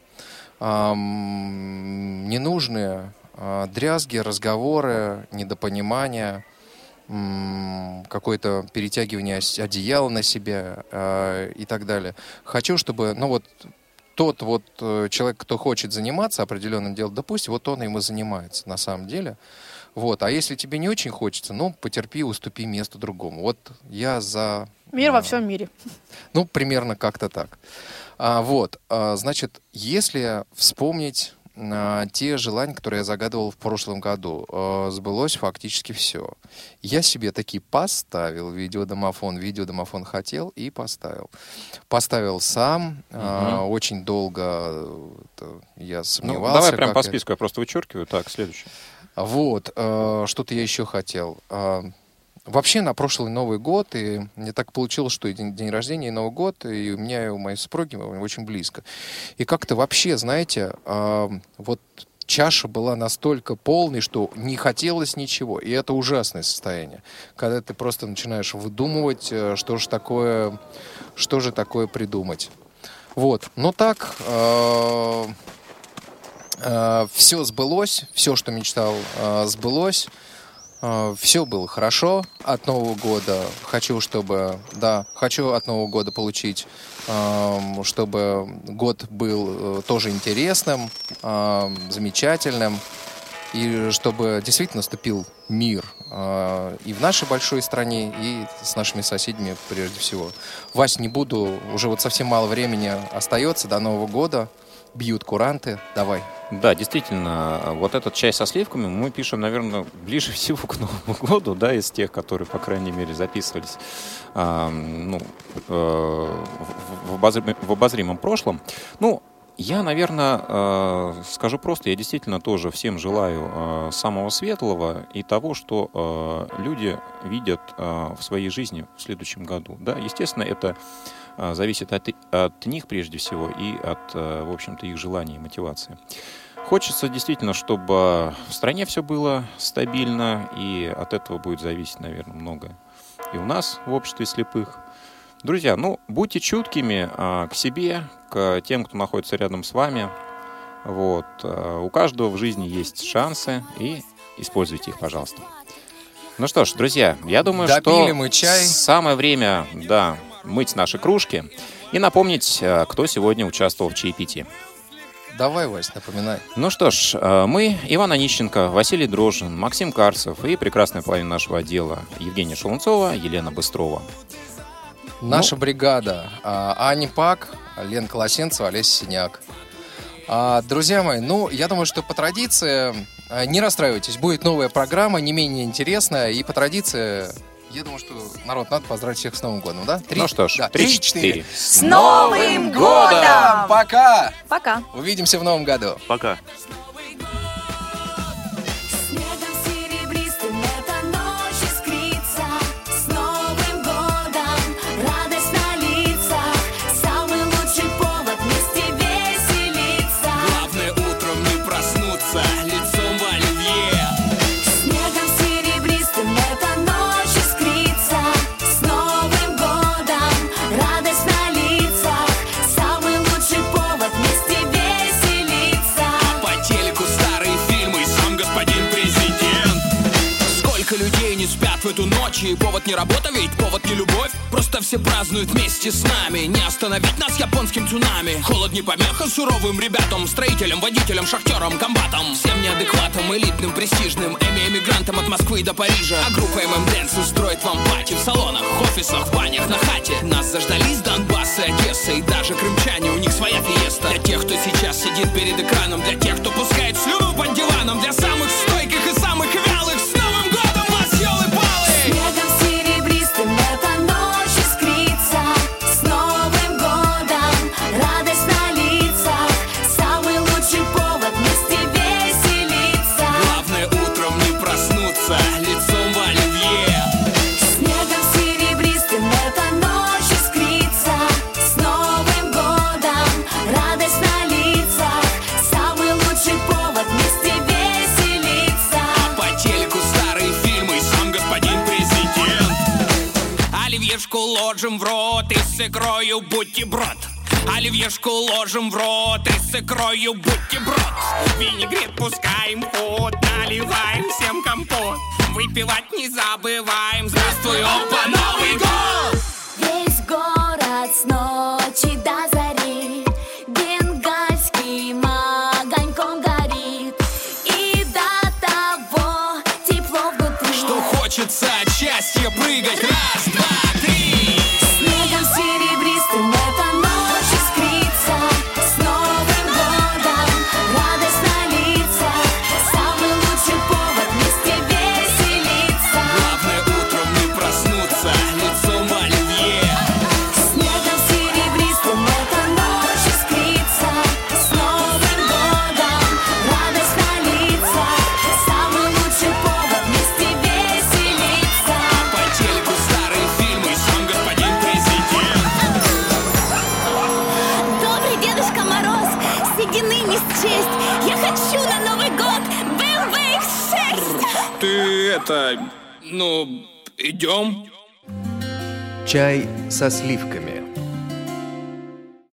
Ненужные дрязги, разговоры, недопонимания, какое-то перетягивание одеяла на себя и так далее. Хочу, чтобы, тот человек, кто хочет заниматься определенным делом, да пусть он им и занимается на самом деле. Вот. А если тебе не очень хочется, потерпи, уступи место другому. Вот я за... Мир во всем мире. Примерно как-то так. Значит, если вспомнить те желания, которые я загадывал в прошлом году, сбылось фактически все. Я себе таки поставил видеодомофон хотел и поставил. Поставил сам, очень долго я сомневался. Давай прям по списку, я просто вычеркиваю. Так, следующее. Что-то я еще хотел. Вообще на прошлый Новый год, и мне так получилось, что и день рождения, и Новый год, и у меня, и у моей супруги очень близко. И как-то вообще, знаете, чаша была настолько полной, что не хотелось ничего. И это ужасное состояние, когда ты просто начинаешь выдумывать, что же такое придумать. Но так... все сбылось, все, что мечтал, сбылось. Все было хорошо от Нового года. Хочу от Нового года получить, чтобы год был тоже интересным, замечательным, и чтобы действительно наступил мир и в нашей большой стране, и с нашими соседями прежде всего. Вась, не буду, уже совсем мало времени остается до Нового года. Бьют куранты, давай. Да, действительно, вот этот чай со сливками мы пишем, наверное, ближе всего к Новому году, да, из тех, которые, по крайней мере, записывались в обозримом прошлом. Я, наверное, скажу просто, я действительно тоже всем желаю самого светлого и того, что люди видят в своей жизни в следующем году. Да, естественно, это зависит от них прежде всего и от, в общем-то, их желаний и мотивации. Хочется действительно, чтобы в стране все было стабильно, и от этого будет зависеть, наверное, многое. И у нас в обществе слепых. Друзья, будьте чуткими к себе, к тем, кто находится рядом с вами. У каждого в жизни есть шансы, и используйте их, пожалуйста. Ну что ж, друзья, я думаю, допили что мы чай. Самое время, мыть наши кружки и напомнить, кто сегодня участвовал в чаепитии. Давай, Вась, напоминай. Ну что ж, мы, Иван Онищенко, Василий Дрожжин, Максим Карцев и прекрасная половина нашего отдела Евгения Шелунцова, Елена Быстрова. Наша бригада. Аня Пак, Лена Колосенцева, Олеся Синяк. Друзья мои, я думаю, что по традиции, не расстраивайтесь, будет новая программа, не менее интересная. И по традиции, я думаю, что, народ, надо поздравить всех с Новым годом, да? Ну что ж, 3-4. С Новым годом! Пока! Пока. Увидимся в Новом году. Пока. Снегом серебристым эта ночь искрится. С Новым годом радость на лицах. Самый лучший повод вместе веселиться. Главное утром не проснуться лицом в оливье. Снегом серебристым эта ночь искрится. С Новым годом радость на лицах. Самый лучший повод вместе веселиться. По телеку старые фильмы и сам господин президент. Сколько людей не спят в эту ночь, и повод не работа, ведь повод не любовь. Просто все празднуют вместе с нами. Не остановить нас японским цунами. Холод не помеха суровым ребятам, строителям, водителям, шахтерам, комбатам. Всем неадекватам, элитным, престижным, эмигрантам от Москвы до Парижа. А группа ММ Дэнс устроит вам пати в салонах, офисах, банях, на хате. Нас заждались Донбасс и Одесса, и даже крымчане, у них своя фиеста. Для тех, кто сейчас сидит перед экраном, для тех, кто пускает слюну под диваном, для самых стойких и самых вялых. С Новым годом вас, ёлы-палы! Снегом серебристым эта ночь искрится. С Новым годом радость на лицах. Самый лучший повод вместе веселиться. Главное утром не проснуться лицом в оливье. Снегом серебристым эта ночь искрится. С Новым годом радость на лицах. Самый лучший повод вместе веселиться. По телеку старые фильмы и сам господин президент. Оливьешку ложим в рот и с икрою бутерброд. Оливьешку ложим в рот и с икрою бутерброд. Винегрет пускаем в ход, наливаем всем компот. Выпивать не забываем. Здравствуй, опа, Новый год! Весь город с ночи до зари бенгальским огоньком горит. И до того тепло внутри. Что хочется от счастья прыгать. Раз, два, три. Снегом серебристым эта ночь искрится. С Новым годом радость на лицах. Самый лучший повод вместе веселиться. Главное утром не проснуться лицом в оливье. Снегом серебристым эта ночь искрится. С Новым годом радость на лицах. Самый лучший повод вместе веселиться. По телеку старые фильмы и сам господин президент. Добрый Дедушка Мороз, седины не счесть. Я хочу на Новый год BMW X6. Ты идем? Чай со сливками.